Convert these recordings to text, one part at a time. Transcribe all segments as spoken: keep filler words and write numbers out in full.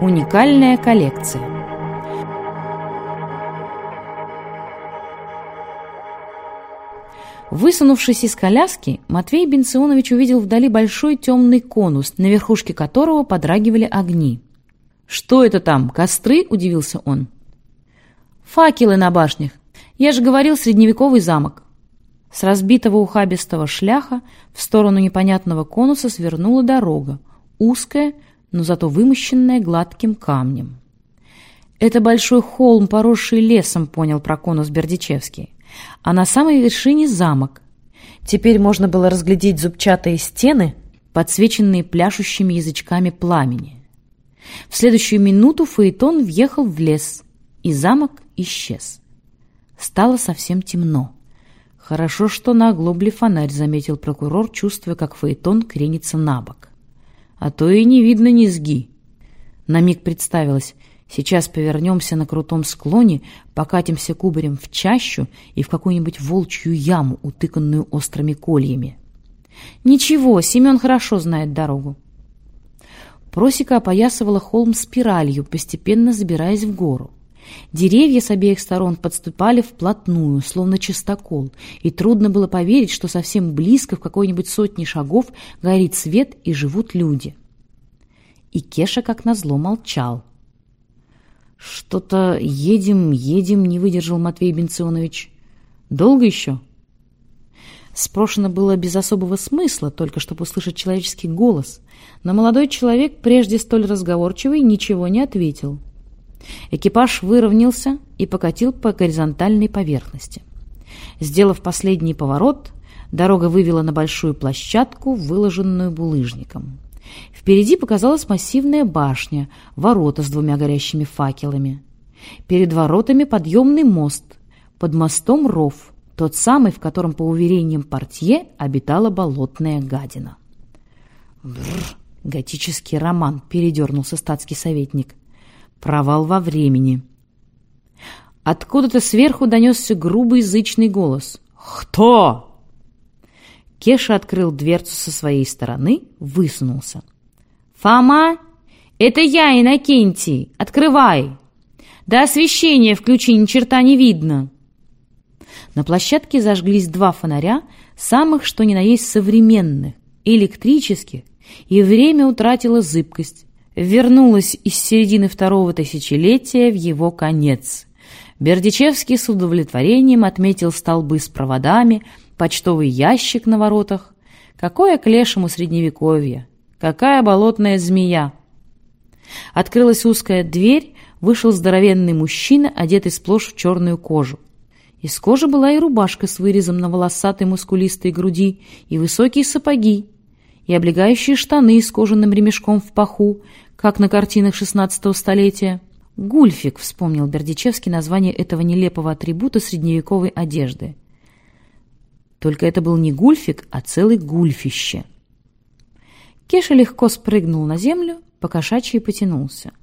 Уникальная коллекция. Высунувшись из коляски, Матвей Бенционович увидел вдали большой темный конус, на верхушке которого подрагивали огни. «Что это там, костры?» – удивился он. «Факелы на башнях. Я же говорил, средневековый замок». С разбитого ухабистого шляха в сторону непонятного конуса свернула дорога, узкая, но зато вымощенная гладким камнем. «Это большой холм, поросший лесом», — понял про конус Бердичевский. А на самой вершине замок. Теперь можно было разглядеть зубчатые стены, подсвеченные пляшущими язычками пламени. В следующую минуту фаэтон въехал в лес, и замок исчез. Стало совсем темно. «Хорошо, что на оглобле фонарь», — заметил прокурор, чувствуя, как фаэтон кренится на бок. «А то и не видно низги». На миг представилось: сейчас повернемся на крутом склоне, покатимся кубарем в чащу и в какую-нибудь волчью яму, утыканную острыми кольями. Ничего, Семен хорошо знает дорогу. Просека опоясывала холм спиралью, постепенно забираясь в гору. Деревья с обеих сторон подступали вплотную, словно частокол, и трудно было поверить, что совсем близко, в какой-нибудь сотне шагов, горит свет и живут люди. И Кеша, как назло, молчал. «Что-то едем, едем», — не выдержал Матвей Бенционович. «Долго еще?» Спрошено было без особого смысла, только чтобы услышать человеческий голос, но молодой человек, прежде столь разговорчивый, ничего не ответил. Экипаж выровнялся и покатил по горизонтальной поверхности. Сделав последний поворот, дорога вывела на большую площадку, выложенную булыжником. Впереди показалась массивная башня, ворота с двумя горящими факелами. Перед воротами подъемный мост, под мостом ров, тот самый, в котором, по уверениям портье, обитала болотная гадина. «Бррр, готический роман», — передернулся статский советник. «Провал во времени». Откуда-то сверху донесся грубый зычный голос. «Кто?» Кеша открыл дверцу со своей стороны, высунулся. «Фома, это я, Иннокентий! Открывай! Да освещение включи, ни черта не видно!» На площадке зажглись два фонаря, самых что ни на есть современных, электрических, и время утратило зыбкость, вернулось из середины второго тысячелетия в его конец. Бердичевский с удовлетворением отметил столбы с проводами, почтовый ящик на воротах. Какое к лешему средневековье! Какая болотная змея! Открылась узкая дверь, вышел здоровенный мужчина, одетый сплошь в черную кожу. Из кожи была и рубашка с вырезом на волосатой мускулистой груди, и высокие сапоги, и облегающие штаны с кожаным ремешком в паху, как на картинах шестнадцатого столетия. «Гульфик», — вспомнил Бердичевский название этого нелепого атрибута средневековой одежды. Только это был не гульфик, а целый гульфище. Кеша легко спрыгнул на землю, покошачьи потянулся.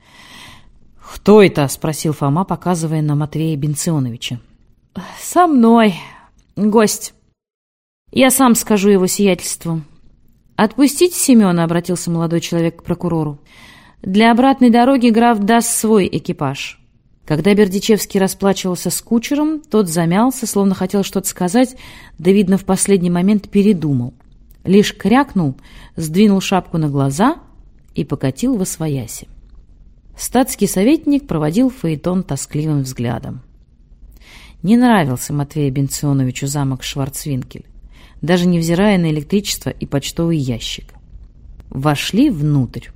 «Кто это?» — спросил Фома, показывая на Матвея Бенционовича. «Со мной. Гость. Я сам скажу его сиятельству». «Отпустите Семена», — обратился молодой человек к прокурору. «Для обратной дороги граф даст свой экипаж». Когда Бердичевский расплачивался с кучером, тот замялся, словно хотел что-то сказать, да, видно, в последний момент передумал. Лишь крякнул, сдвинул шапку на глаза и покатил восвояси. Статский советник проводил фаэтон тоскливым взглядом. Не нравился Матвею Бенционовичу замок Шварцвинкель, даже невзирая на электричество и почтовый ящик. Вошли внутрь.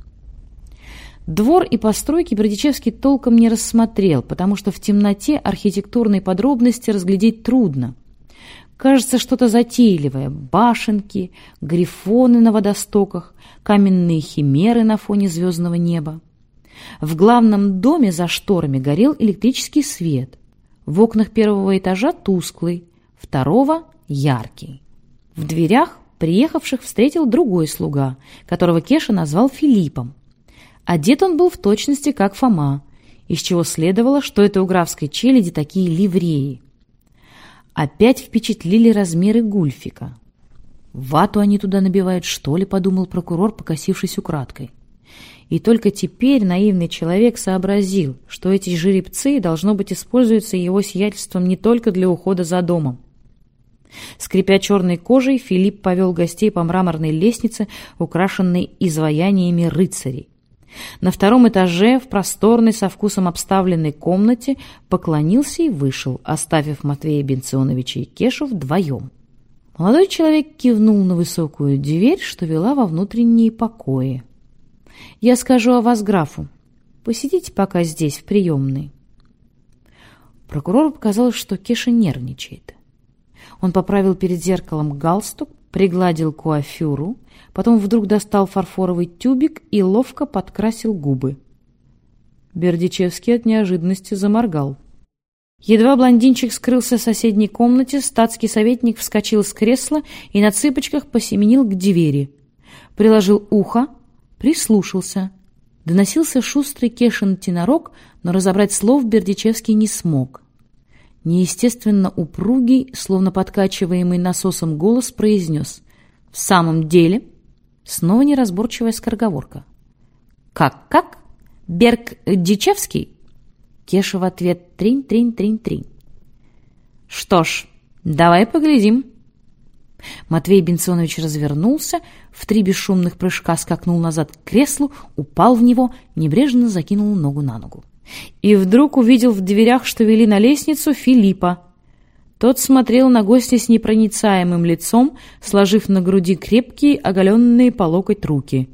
Двор и постройки Бердичевский толком не рассмотрел, потому что в темноте архитектурные подробности разглядеть трудно. Кажется, что-то затейливое: башенки, грифоны на водостоках, каменные химеры на фоне звездного неба. В главном доме за шторами горел электрический свет. В окнах первого этажа тусклый, второго — яркий. В дверях приехавших встретил другой слуга, которого Кеша назвал Филиппом. Одет он был в точности, как Фома, из чего следовало, что это у графской челяди такие ливреи. Опять впечатлили размеры гульфика. «Вату они туда набивают, что ли?» — подумал прокурор, покосившись украдкой. И только теперь наивный человек сообразил, что эти жеребцы, должно быть, используются его сиятельством не только для ухода за домом. Скрипя черной кожей, Филипп повел гостей по мраморной лестнице, украшенной изваяниями рыцарей. На втором этаже, в просторной, со вкусом обставленной комнате, поклонился и вышел, оставив Матвея Бенционовича и Кешу вдвоем. Молодой человек кивнул на высокую дверь, что вела во внутренние покои. «Я скажу о вас графу. Посидите пока здесь, в приемной». Прокурору показалось, что Кеша нервничает. Он поправил перед зеркалом галстук, пригладил куафюру, потом вдруг достал фарфоровый тюбик и ловко подкрасил губы. Бердичевский от неожиданности заморгал. Едва блондинчик скрылся в соседней комнате, статский советник вскочил с кресла и на цыпочках посеменил к двери. Приложил ухо, прислушался. Доносился шустрый Кешин тенорок, но разобрать слов Бердичевский не смог. Неестественно упругий, словно подкачиваемый насосом голос произнес: «В самом деле?» Снова неразборчивая скороговорка. «Как-как? Бердичевский?» Кеша в ответ: «Тринь-тринь-тринь-тринь». «Что ж, давай поглядим». Матвей Бенционович развернулся, в три бесшумных прыжка скакнул назад к креслу, упал в него, небрежно закинул ногу на ногу. И вдруг увидел в дверях, что вели на лестницу, Филиппа. Тот смотрел на гостя с непроницаемым лицом, сложив на груди крепкие, оголенные по локоть руки.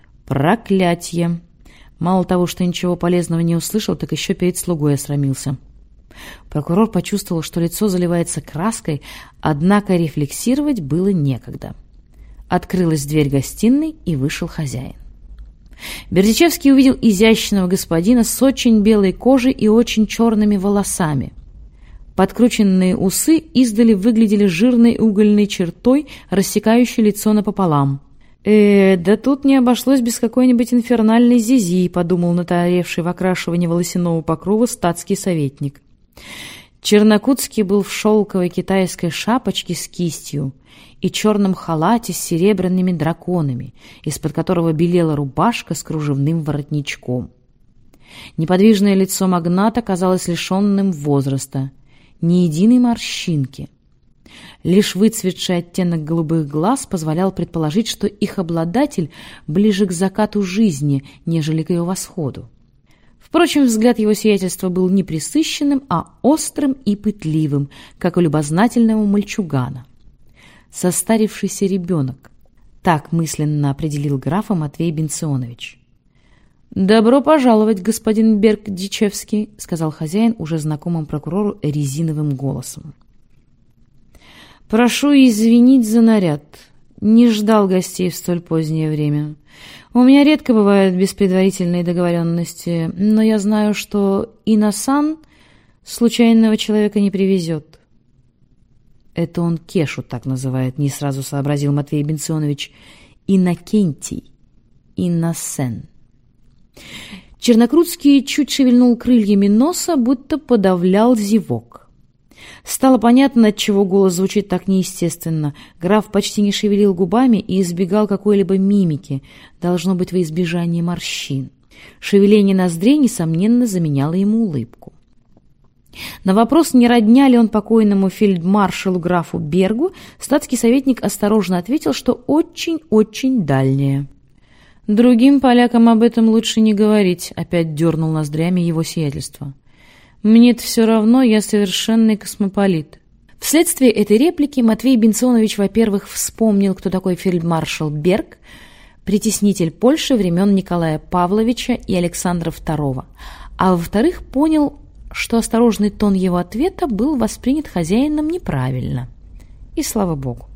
Проклятье! Мало того, что ничего полезного не услышал, так еще перед слугой осрамился. Прокурор почувствовал, что лицо заливается краской, однако рефлексировать было некогда. Открылась дверь гостиной, и вышел хозяин. Бердичевский увидел изящного господина с очень белой кожей и очень черными волосами. Подкрученные усы издали выглядели жирной угольной чертой, рассекающей лицо напополам. «Э, да тут не обошлось без какой-нибудь инфернальной зизи», — подумал натаревший в окрашивании волосяного покрова статский советник. Чернокутский был в шелковой китайской шапочке с кистью и черном халате с серебряными драконами, из-под которого белела рубашка с кружевным воротничком. Неподвижное лицо магната казалось лишенным возраста, ни единой морщинки. Лишь выцветший оттенок голубых глаз позволял предположить, что их обладатель ближе к закату жизни, нежели к ее восходу. Впрочем, взгляд его сиятельства был не пресыщенным, а острым и пытливым, как у любознательного мальчугана. «Состарившийся ребенок», — так мысленно определил графа Матвей Бенционович. «Добро пожаловать, господин Бердичевский», — сказал хозяин уже знакомым прокурору резиновым голосом. «Прошу извинить за наряд. Не ждал гостей в столь позднее время. У меня редко бывают без предварительной договоренности, но я знаю, что Иносан случайного человека не привезет». «Это он Кешу так называет», — не сразу сообразил Матвей Бенционович. «Иннокентий. Инносен». Чернокрутский чуть шевельнул крыльями носа, будто подавлял зевок. Стало понятно, отчего голос звучит так неестественно. Граф почти не шевелил губами и избегал какой-либо мимики, должно быть, во избежание морщин. Шевеление ноздрей, несомненно, заменяло ему улыбку. На вопрос, не родня ли он покойному фельдмаршалу графу Бергу, статский советник осторожно ответил, что очень-очень дальнее. «Другим полякам об этом лучше не говорить», — опять дернул ноздрями его сиятельство. «Мне-то все равно, я совершенный космополит». Вследствие этой реплики Матвей Бенционович, во-первых, вспомнил, кто такой фельдмаршал Берг, притеснитель Польши времен Николая Павловича и Александра второго, а во-вторых, понял, что осторожный тон его ответа был воспринят хозяином неправильно. И слава богу.